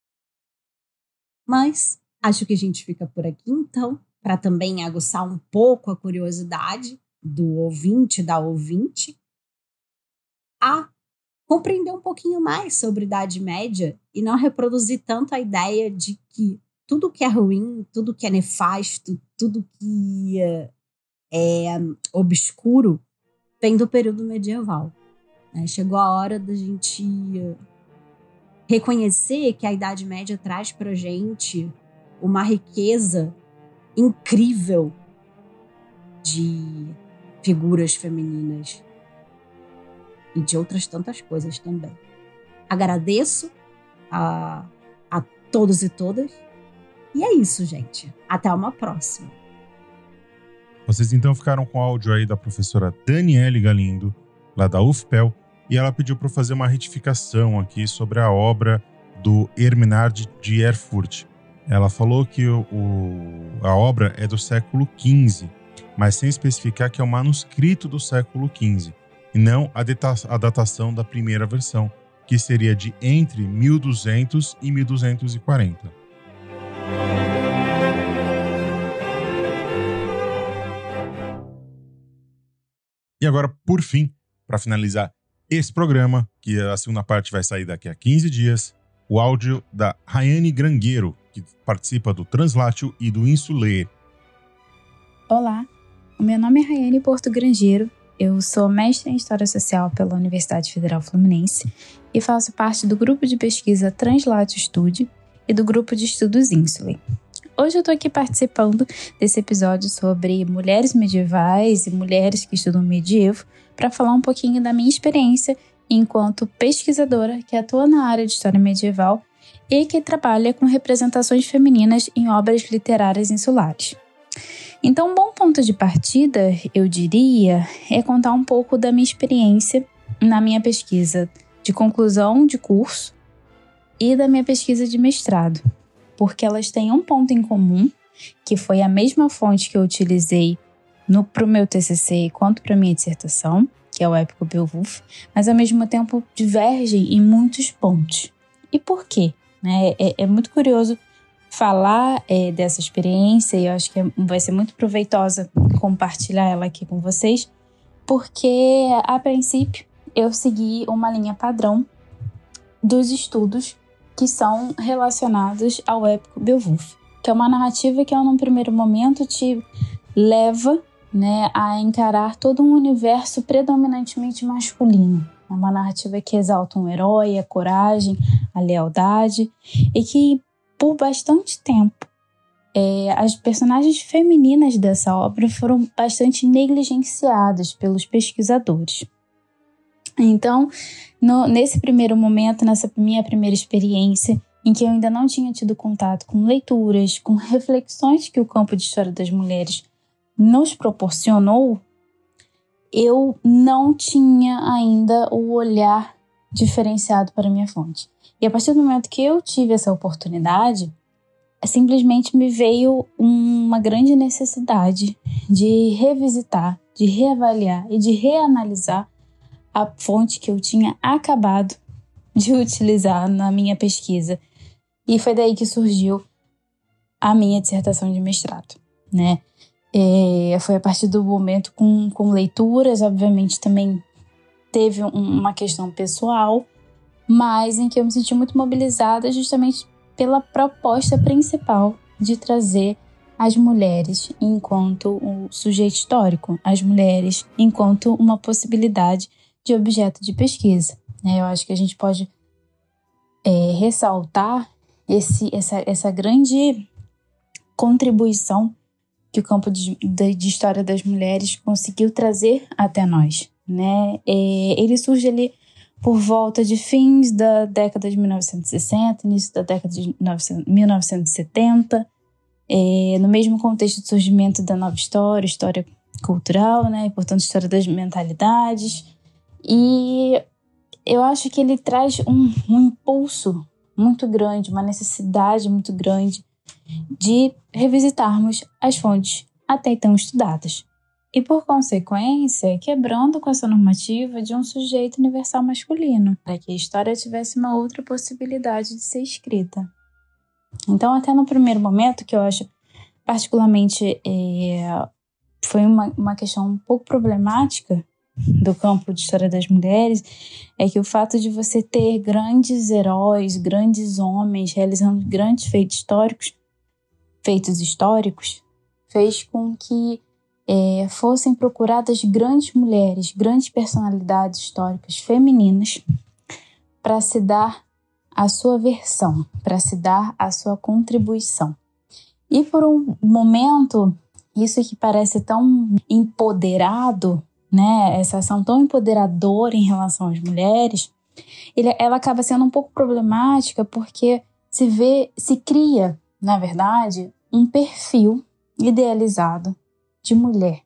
Mas acho que a gente fica por aqui, então, para também aguçar um pouco a curiosidade do ouvinte, da ouvinte, a compreender um pouquinho mais sobre a Idade Média e não reproduzir tanto a ideia de que tudo que é ruim, tudo que é nefasto, tudo que é, é obscuro vem do período medieval. Né? Chegou a hora da gente reconhecer que a Idade Média traz pra gente uma riqueza incrível de figuras femininas e de outras tantas coisas também. Agradeço a, a todos e todas. E é isso, gente. Até uma próxima. Vocês então ficaram com o áudio aí da professora Daniele Galindo, lá da U F P E L, e ela pediu para eu fazer uma retificação aqui sobre a obra do Ermengarde de Erfurt. Ela falou que o, o, a obra é do século quinze, mas sem especificar que é um manuscrito do século quinze, e não a, data, a datação da primeira versão, que seria de entre mil e duzentos e mil duzentos e quarenta. E agora, por fim, para finalizar esse programa, que a segunda parte vai sair daqui a quinze dias, o áudio da Rayane Grangueiro, que participa do Translatio e do Insulê. Olá, o meu nome é Rayane Porto Grangeiro, eu sou mestre em História Social pela Universidade Federal Fluminense e faço parte do grupo de pesquisa Translatio Studio e do grupo de estudos Insulê. Hoje eu estou aqui participando desse episódio sobre mulheres medievais e mulheres que estudam medievo para falar um pouquinho da minha experiência enquanto pesquisadora que atua na área de história medieval e que trabalha com representações femininas em obras literárias insulares. Então, um bom ponto de partida, eu diria, é contar um pouco da minha experiência na minha pesquisa de conclusão de curso e da minha pesquisa de mestrado, porque elas têm um ponto em comum, que foi a mesma fonte que eu utilizei para o meu T C C quanto para a minha dissertação, que é o épico Beowulf, mas ao mesmo tempo divergem em muitos pontos. E por quê? Né? É, é muito curioso falar é, dessa experiência e eu acho que vai ser muito proveitosa compartilhar ela aqui com vocês, porque, a princípio, eu segui uma linha padrão dos estudos que são relacionados ao épico Beowulf, que é uma narrativa que, num primeiro momento, te leva, né, a encarar todo um universo predominantemente masculino. É uma narrativa que exalta um herói, a coragem, a lealdade, e que, por bastante tempo, é, as personagens femininas dessa obra foram bastante negligenciadas pelos pesquisadores. Então, no, nesse primeiro momento, nessa minha primeira experiência, em que eu ainda não tinha tido contato com leituras, com reflexões que o campo de história das mulheres nos proporcionou, eu não tinha ainda o olhar diferenciado para a minha fonte. E a partir do momento que eu tive essa oportunidade, simplesmente me veio uma grande necessidade de revisitar, de reavaliar e de reanalisar a fonte que eu tinha acabado de utilizar na minha pesquisa. E foi daí que surgiu a minha dissertação de mestrado, né? É, foi a partir do momento com, com leituras, obviamente também teve um, uma questão pessoal, mas em que eu me senti muito mobilizada justamente pela proposta principal de trazer as mulheres enquanto um sujeito histórico, as mulheres enquanto uma possibilidade de objeto de pesquisa. Eu acho que a gente pode é, ressaltar esse, essa, essa grande contribuição que o campo de, de, de história das mulheres conseguiu trazer até nós, né? É, ele surge ali por volta de fins da década de mil novecentos e sessenta, início da década de mil novecentos e setenta, é, no mesmo contexto do surgimento da nova história, história cultural, né? E, portanto, história das mentalidades. E eu acho que ele traz um, um impulso muito grande, uma necessidade muito grande de revisitarmos as fontes até então estudadas. E, por consequência, quebrando com essa normativa de um sujeito universal masculino, para que a história tivesse uma outra possibilidade de ser escrita. Então, até no primeiro momento, que eu acho particularmente é, foi uma, uma questão um pouco problemática do campo de história das mulheres, é que o fato de você ter grandes heróis, grandes homens realizando grandes feitos históricos, feitos históricos, fez com que é, fossem procuradas grandes mulheres, grandes personalidades históricas femininas para se dar a sua versão, para se dar a sua contribuição. E por um momento, isso que parece tão empoderado, né, essa ação tão empoderadora em relação às mulheres, ele, ela acaba sendo um pouco problemática porque se vê, se cria, na verdade, um perfil idealizado de mulher.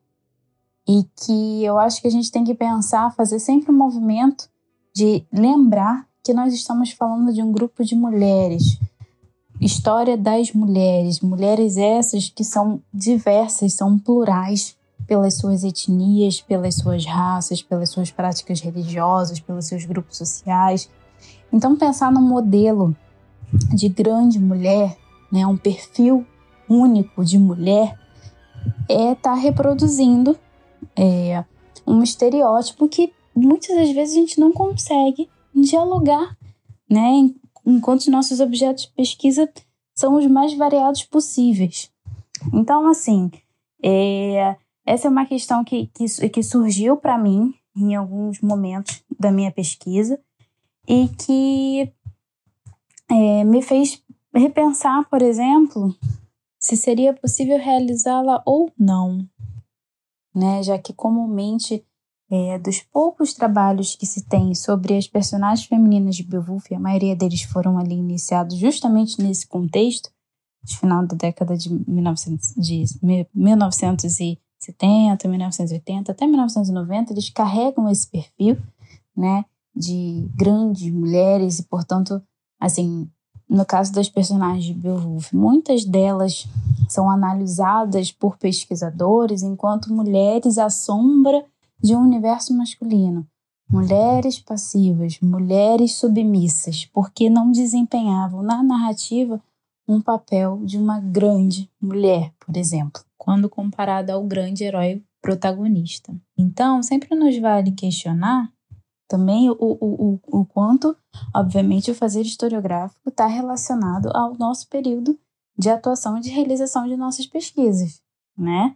E que eu acho que a gente tem que pensar, fazer sempre um movimento de lembrar que nós estamos falando de um grupo de mulheres. História das mulheres. Mulheres essas que são diversas, são plurais pelas suas etnias, pelas suas raças, pelas suas práticas religiosas, pelos seus grupos sociais. Então, pensar num modelo de grande mulher, né, um perfil único de mulher, é estar tá reproduzindo é, um estereótipo que muitas das vezes a gente não consegue dialogar, né, enquanto os nossos objetos de pesquisa são os mais variados possíveis. Então, assim, é, essa é uma questão que, que, que surgiu para mim em alguns momentos da minha pesquisa e que é, me fez repensar, por exemplo, se seria possível realizá-la ou não, né? Já que comumente é, dos poucos trabalhos que se tem sobre as personagens femininas de Beowulf, a maioria deles foram ali iniciados justamente nesse contexto, de final da década de, mil e novecentos, de mil novecentos e setenta, mil novecentos e oitenta, até mil novecentos e noventa, eles carregam esse perfil, né, de grandes mulheres e, portanto, assim, no caso das personagens de Beowulf, muitas delas são analisadas por pesquisadores enquanto mulheres à sombra de um universo masculino. Mulheres passivas, mulheres submissas, porque não desempenhavam na narrativa um papel de uma grande mulher, por exemplo, quando comparada ao grande herói protagonista. Então, sempre nos vale questionar também o, o, o, o quanto, obviamente, o fazer historiográfico está relacionado ao nosso período de atuação e de realização de nossas pesquisas, né?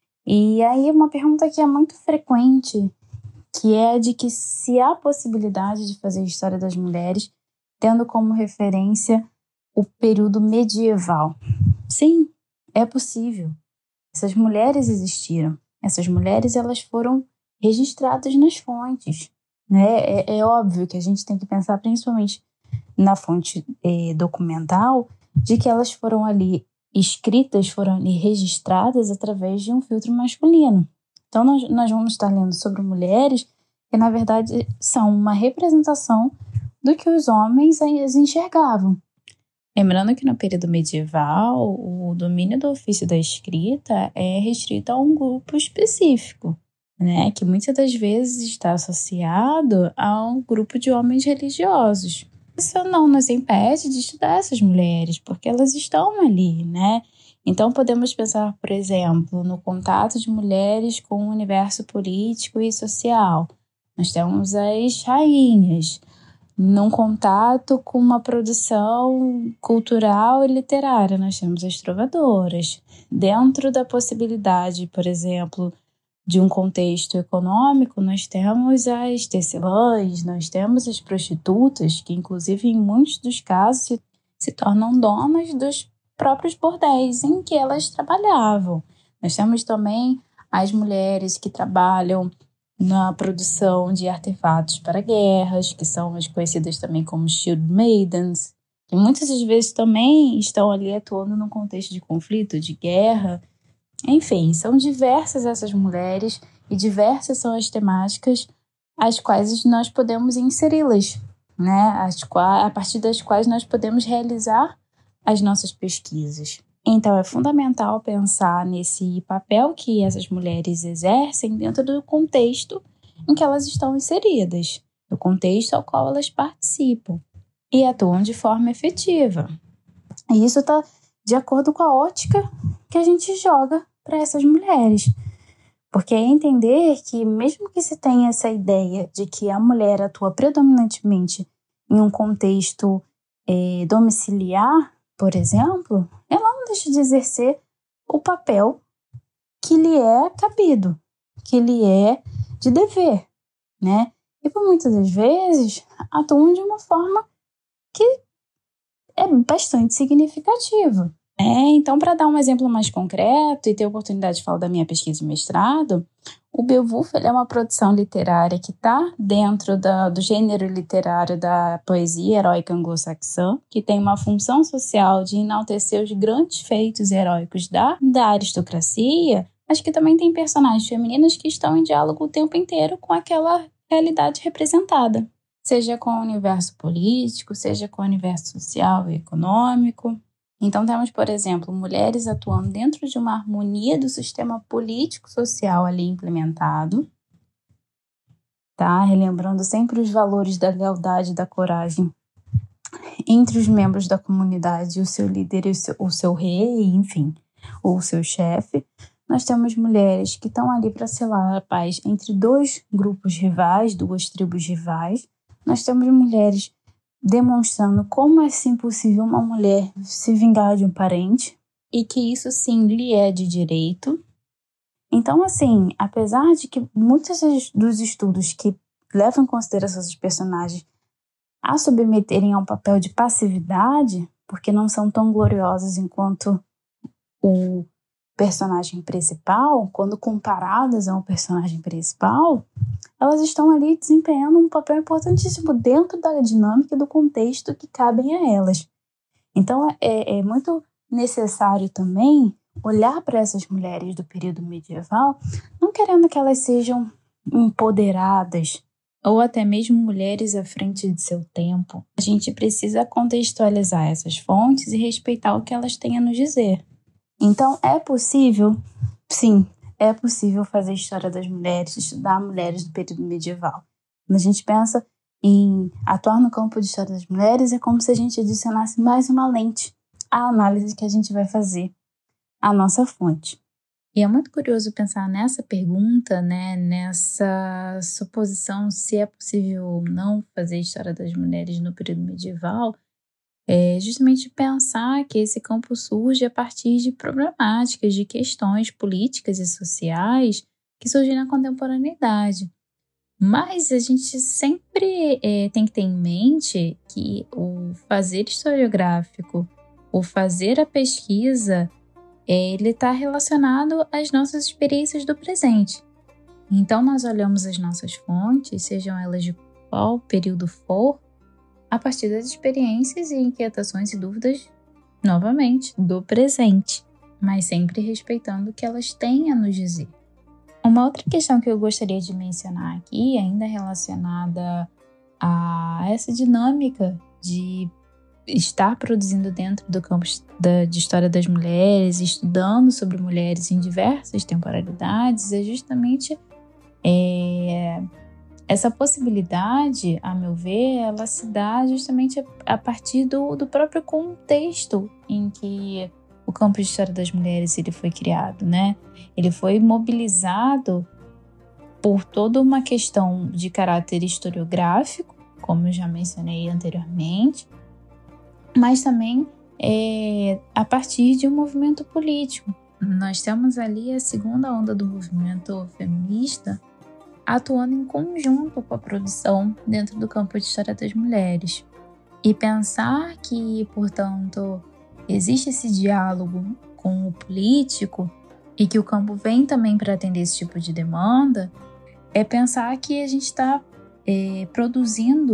E aí uma pergunta que é muito frequente, que é de que se há possibilidade de fazer história das mulheres tendo como referência o período medieval. Sim, é possível. Essas mulheres existiram. Essas mulheres, elas foram registradas nas fontes. Né? É, é óbvio que a gente tem que pensar principalmente na fonte eh, documental, de que elas foram ali escritas, foram ali registradas através de um filtro masculino. Então nós, nós vamos estar lendo sobre mulheres que na verdade são uma representação do que os homens as enxergavam. Lembrando que no período medieval o domínio do ofício da escrita é restrito a um grupo específico, né, que muitas das vezes está associado a um grupo de homens religiosos. Isso não nos impede de estudar essas mulheres, porque elas estão ali, né? Então podemos pensar, por exemplo, no contato de mulheres com o universo político e social. Nós temos as rainhas, num contato com uma produção cultural e literária. Nós temos as trovadoras. Dentro da possibilidade, por exemplo, de um contexto econômico, nós temos as tecelãs, nós temos as prostitutas, que inclusive em muitos dos casos se, se tornam donas dos próprios bordéis em que elas trabalhavam. Nós temos também as mulheres que trabalham na produção de artefatos para guerras, que são as conhecidas também como Shield Maidens, que muitas das vezes também estão ali atuando num contexto de conflito, de guerra. Enfim, são diversas essas mulheres e diversas são as temáticas às quais nós podemos inseri-las, né? As quais, a partir das quais nós podemos realizar as nossas pesquisas. Então, é fundamental pensar nesse papel que essas mulheres exercem dentro do contexto em que elas estão inseridas, do contexto ao qual elas participam e atuam de forma efetiva. E isso está de acordo com a ótica que a gente joga para essas mulheres. Porque é entender que, mesmo que se tenha essa ideia de que a mulher atua predominantemente em um contexto é, domiciliar, por exemplo, ela não deixa de exercer o papel que lhe é cabido, que lhe é de dever, né? E por muitas das vezes atuam de uma forma que é bastante significativa. É, então, para dar um exemplo mais concreto e ter a oportunidade de falar da minha pesquisa de mestrado, o Beowulf ele é uma produção literária que está dentro da, do gênero literário da poesia heróica anglo-saxã, que tem uma função social de enaltecer os grandes feitos heróicos da, da aristocracia, mas que também tem personagens femininas que estão em diálogo o tempo inteiro com aquela realidade representada, seja com o universo político, seja com o universo social e econômico. Então, temos, por exemplo, mulheres atuando dentro de uma harmonia do sistema político-social ali implementado, tá? Relembrando sempre os valores da lealdade e da coragem entre os membros da comunidade, o seu líder e o seu, o seu rei, enfim, ou o seu chefe. Nós temos mulheres que estão ali para selar a paz entre dois grupos rivais, duas tribos rivais. Nós temos mulheres demonstrando como é sim possível uma mulher se vingar de um parente e que isso sim lhe é de direito. Então, assim, apesar de que muitos dos estudos que levam em consideração esses personagens a submeterem a um papel de passividade, porque não são tão gloriosos enquanto o personagem principal, quando comparadas a um personagem principal, elas estão ali desempenhando um papel importantíssimo dentro da dinâmica e do contexto que cabem a elas. Então, é, é muito necessário também olhar para essas mulheres do período medieval, não querendo que elas sejam empoderadas, ou até mesmo mulheres à frente de seu tempo. A gente precisa contextualizar essas fontes e respeitar o que elas têm a nos dizer. Então, é possível, sim, é possível fazer história das mulheres, estudar mulheres do período medieval. Quando a gente pensa em atuar no campo de história das mulheres, é como se a gente adicionasse mais uma lente à análise que a gente vai fazer à nossa fonte. E é muito curioso pensar nessa pergunta, né, nessa suposição se é possível ou não fazer história das mulheres no período medieval, é justamente pensar que esse campo surge a partir de problemáticas, de questões políticas e sociais que surgem na contemporaneidade. Mas a gente sempre é, tem que ter em mente que o fazer historiográfico, o fazer a pesquisa, ele está relacionado às nossas experiências do presente. Então, nós olhamos as nossas fontes, sejam elas de qual período for, a partir das experiências e inquietações e dúvidas, novamente, do presente, mas sempre respeitando o que elas têm a nos dizer. Uma outra questão que eu gostaria de mencionar aqui, ainda relacionada a essa dinâmica de estar produzindo dentro do campo de história das mulheres, estudando sobre mulheres em diversas temporalidades, é justamente é, essa possibilidade, a meu ver, ela se dá justamente a partir do, do próprio contexto em que o campo de história das mulheres ele foi criado, né? Ele foi mobilizado por toda uma questão de caráter historiográfico, como eu já mencionei anteriormente, mas também é, a partir de um movimento político. Nós temos ali a segunda onda do movimento feminista atuando em conjunto com a produção dentro do campo de história das mulheres. E pensar que, portanto, existe esse diálogo com o político e que o campo vem também para atender esse tipo de demanda, é pensar que a gente está é, produzindo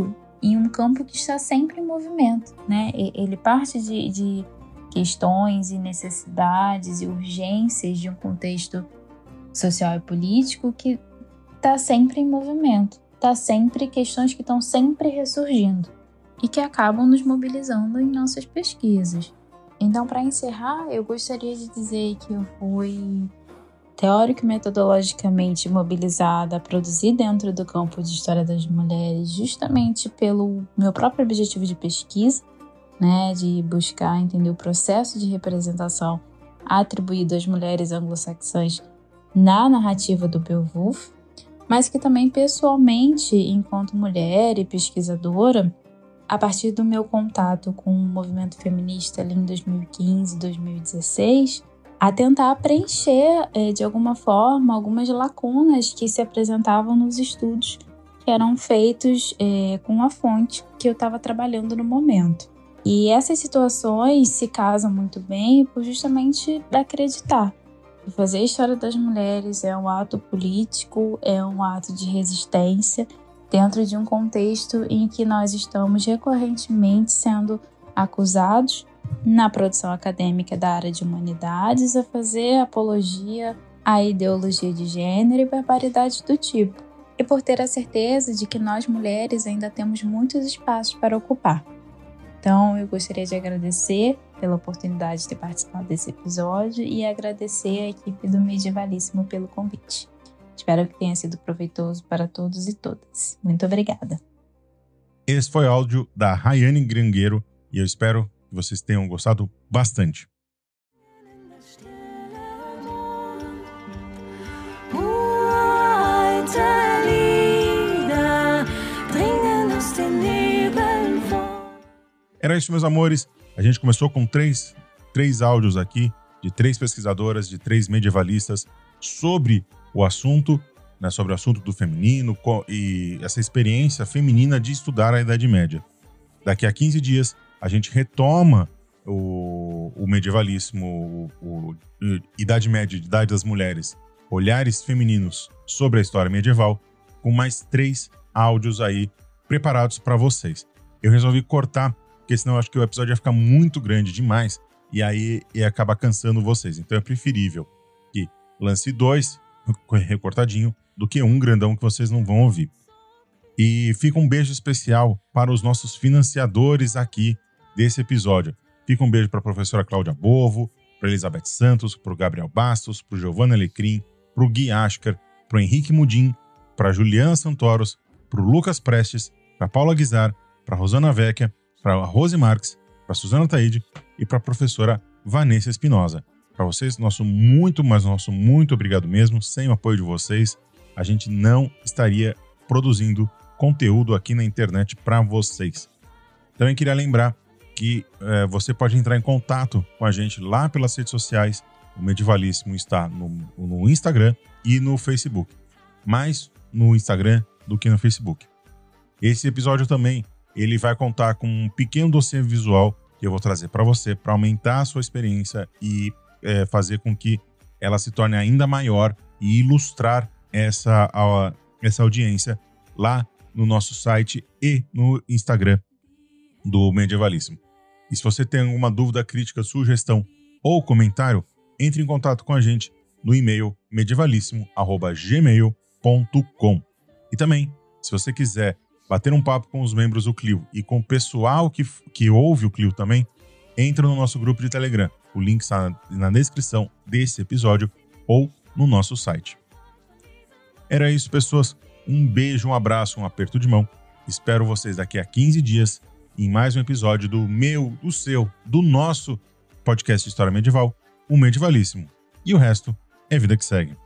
em um campo que está sempre em movimento, né? Ele parte de, de questões e necessidades e urgências de um contexto social e político que está sempre em movimento, está sempre questões que estão sempre ressurgindo e que acabam nos mobilizando em nossas pesquisas. Então, para encerrar, eu gostaria de dizer que eu fui teórico e metodologicamente mobilizada a produzir dentro do campo de História das Mulheres justamente pelo meu próprio objetivo de pesquisa, né, de buscar entender o processo de representação atribuído às mulheres anglo-saxãs na narrativa do Beowulf, mas que também pessoalmente, enquanto mulher e pesquisadora, a partir do meu contato com o movimento feminista ali em dois mil e quinze, dois mil e dezesseis, a tentar preencher, de alguma forma, algumas lacunas que se apresentavam nos estudos que eram feitos é, com a fonte que eu estava trabalhando no momento. E essas situações se casam muito bem por justamente acreditar que fazer a história das mulheres é um ato político, é um ato de resistência, dentro de um contexto em que nós estamos recorrentemente sendo acusados na produção acadêmica da área de humanidades a fazer apologia à ideologia de gênero e barbaridades do tipo, e por ter a certeza de que nós mulheres ainda temos muitos espaços para ocupar. Então, eu gostaria de agradecer pela oportunidade de ter participado desse episódio e agradecer a equipe do Medievalíssimo pelo convite. Espero que tenha sido proveitoso para todos e todas. Muito obrigada. Esse foi o áudio da Rayane Grangueiro e eu espero que vocês tenham gostado bastante. Era isso, meus amores. A gente começou com três, três áudios aqui de três pesquisadoras, de três medievalistas sobre o assunto, né, sobre o assunto do feminino e essa experiência feminina de estudar a Idade Média. Daqui a quinze dias, a gente retoma o, o medievalismo, o, o Idade Média, Idade das Mulheres, olhares femininos sobre a história medieval, com mais três áudios aí preparados para vocês. Eu resolvi cortar, porque senão eu acho que o episódio ia ficar muito grande demais e aí ia acabar cansando vocês. Então é preferível que lance dois recortadinho do que um grandão que vocês não vão ouvir. E fica um beijo especial para os nossos financiadores aqui desse episódio. Fica um beijo para a professora Cláudia Bovo, para Elizabeth Santos, para o Gabriel Bastos, para o Giovanna Alecrim, para o Gui Asker, para o Henrique Mudim, para a Juliana Santoros, para o Lucas Prestes, para a Paula Guizar, para a Rosana Vecchia, para a Rose Marques, para a Suzana Taide e para a professora Vanessa Espinosa. Para vocês, nosso muito, mas nosso muito obrigado mesmo. Sem o apoio de vocês, a gente não estaria produzindo conteúdo aqui na internet para vocês. Também queria lembrar que é, você pode entrar em contato com a gente lá pelas redes sociais. O Medievalíssimo está no, no Instagram e no Facebook. Mais no Instagram do que no Facebook. Esse episódio também ele vai contar com um pequeno dossiê visual que eu vou trazer para você para aumentar a sua experiência e é, fazer com que ela se torne ainda maior e ilustrar essa, a, essa audiência lá no nosso site e no Instagram do Medievalíssimo. E se você tem alguma dúvida, crítica, sugestão ou comentário, entre em contato com a gente no e-mail medievalíssimo arroba gmail ponto com. E também, se você quiser bater um papo com os membros do Clio e com o pessoal que, que ouve o Clio também, entra no nosso grupo de Telegram. O link está na descrição desse episódio ou no nosso site. Era isso, pessoas. Um beijo, um abraço, um aperto de mão. Espero vocês daqui a quinze dias em mais um episódio do meu, do seu, do nosso podcast de História Medieval, o Medievalíssimo. E o resto é vida que segue.